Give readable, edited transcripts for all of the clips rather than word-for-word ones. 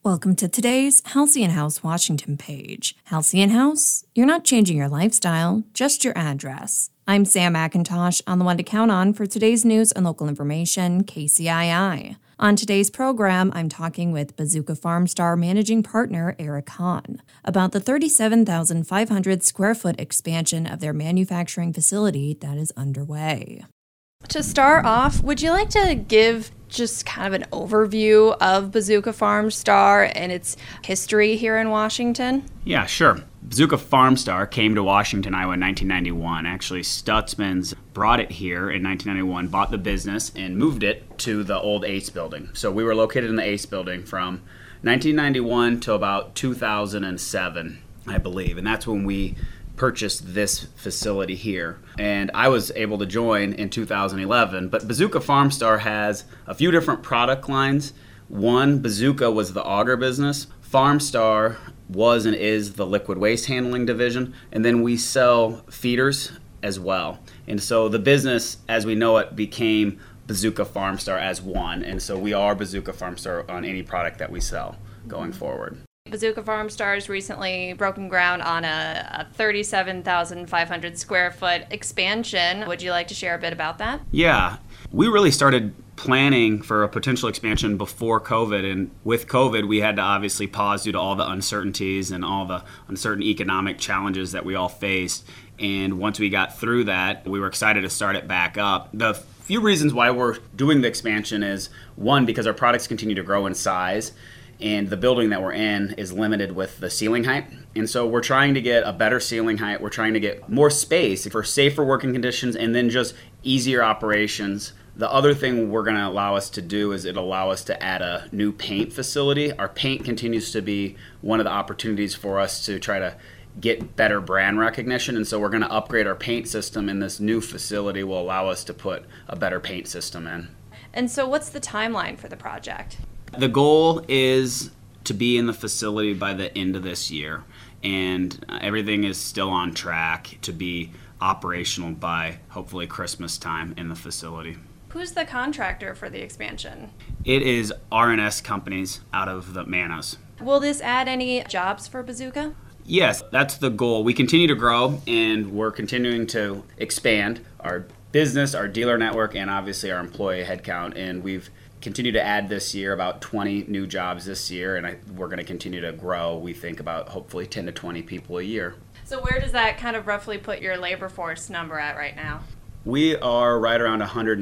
Welcome to today's Halcyon House Washington page. Halcyon House, you're not changing your lifestyle, just your address. I'm Sam McIntosh, on the one to count on for today's news and local information, KCII. On today's program, I'm talking with Bazooka Farmstar Managing Partner Eric Hahn about the 37,500 square foot expansion of their manufacturing facility that is underway. To start off, would you like to give just kind of an overview of Bazooka Farmstar and its history here in Washington? Yeah, sure. Bazooka Farmstar came to Washington, Iowa in 1991. Actually, Stutzman's brought it here in 1991, bought the business, and moved it to the old Ace building. So we were located in the Ace building from 1991 to about 2007, I believe. And that's when we purchased this facility here. And I was able to join in 2011. But Bazooka Farmstar has a few different product lines. One, Bazooka was the auger business. Farmstar was and is the liquid waste handling division. And then we sell feeders as well. And so the business, as we know it, became Bazooka Farmstar as one. And so we are Bazooka Farmstar on any product that we sell going forward. Bazooka Farmstar has recently broken ground on a 37,500 square foot expansion. Would you like to share a bit about that? Yeah. We really started planning for a potential expansion before COVID, and with COVID we had to obviously pause due to all the uncertainties and all the uncertain economic challenges that we all faced. And once we got through that, we were excited to start it back up. The few reasons why we're doing the expansion is, one, because our products continue to grow in size, and the building that we're in is limited with the ceiling height. And so we're trying to get a better ceiling height. We're trying to get more space for safer working conditions and then just easier operations. The other thing we're going to allow us to do is it'll allow us to add a new paint facility. Our paint continues to be one of the opportunities for us to try to get better brand recognition. And so we're going to upgrade our paint system, and this new facility will allow us to put a better paint system in. And so what's the timeline for the project? The goal is to be in the facility by the end of this year, and everything is still on track to be operational by hopefully Christmas time in the facility. Who's the contractor for the expansion? It is R&S Companies out of the Manos. Will this add any jobs for Bazooka? Yes, that's the goal. We continue to grow, and we're continuing to expand our business, our dealer network, and obviously our employee headcount, and we've continue to add this year about 20 new jobs this year, and we're going to continue to grow. We think about hopefully 10 to 20 people a year. So where does that kind of roughly put your labor force number at right now? We are right around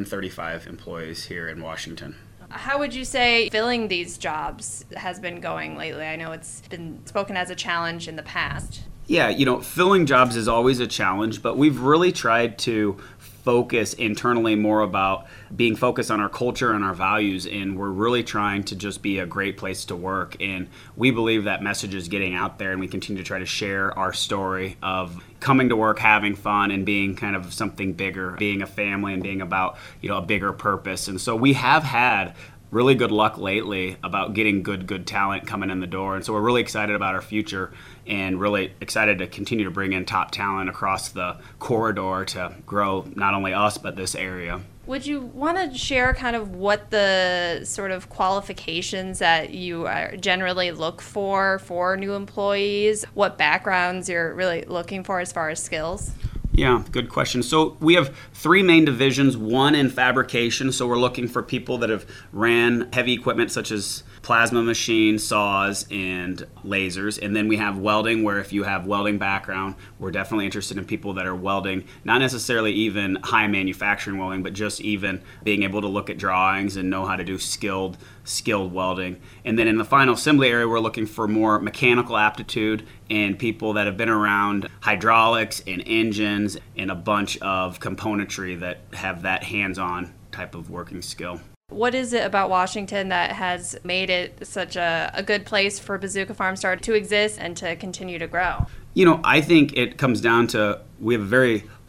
135 employees here in Washington. How would you say filling these jobs has been going lately? I know it's been spoken as a challenge in the past. Yeah, filling jobs is always a challenge, but we've really tried to focus internally more about being focused on our culture and our values, and we're really trying to just be a great place to work. And we believe that message is getting out there, and we continue to try to share our story of coming to work, having fun, and being kind of something bigger, being a family and being about a bigger purpose. And so we have had really good luck lately about getting good talent coming in the door. And so we're really excited about our future and really excited to continue to bring in top talent across the corridor to grow not only us, but this area. Would you want to share kind of what the sort of qualifications that you generally look for new employees, what backgrounds you're really looking for as far as skills? Yeah, good question. So we have three main divisions, one in fabrication. So we're looking for people that have ran heavy equipment such as plasma machines, saws, and lasers. And then we have welding, where if you have welding background, we're definitely interested in people that are welding, not necessarily even high manufacturing welding, but just even being able to look at drawings and know how to do skilled welding. And then in the final assembly area, we're looking for more mechanical aptitude and people that have been around hydraulics and engines and a bunch of componentry that have that hands-on type of working skill. What is it about Washington that has made it such a good place for Bazooka Farmstar to exist and to continue to grow? I think it comes down to we have a very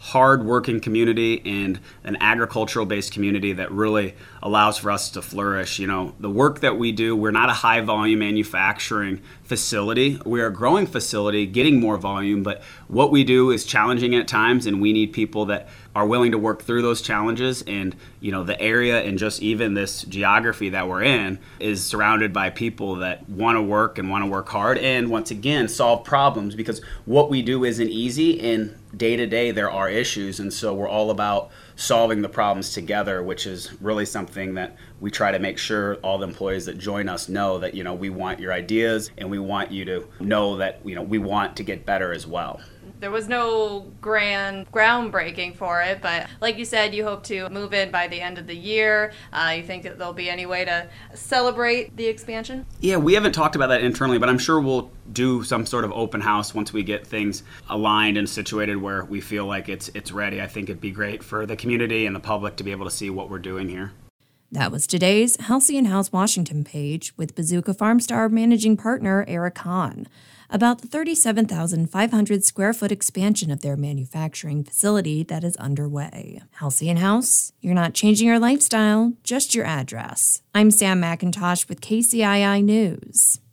hard-working community and an agricultural-based community that really allows for us to flourish. You know, the work that we do, we're not a high-volume manufacturing facility. We're a growing facility, getting more volume, but what we do is challenging at times, and we need people that are willing to work through those challenges. And, you know, the area and just even this geography that we're in is surrounded by people that want to work and want to work hard and, once again, solve problems, because what we do isn't easy, and day to day there are issues, and so we're all about solving the problems together, which is really something that we try to make sure all the employees that join us know that, you know, we want your ideas and we want you to know that, you know, we want to get better as well. There was no grand groundbreaking for it, but like you said, you hope to move in by the end of the year. You think that there'll be any way to celebrate the expansion? Yeah, we haven't talked about that internally, but I'm sure we'll do some sort of open house once we get things aligned and situated where we feel like it's ready. I think it'd be great for the community and the public to be able to see what we're doing here. That was today's Halcyon House Washington page with Bazooka Farmstar managing partner Eric Hahn about the 37,500 square foot expansion of their manufacturing facility that is underway. Halcyon House, you're not changing your lifestyle, just your address. I'm Sam McIntosh with KCII News.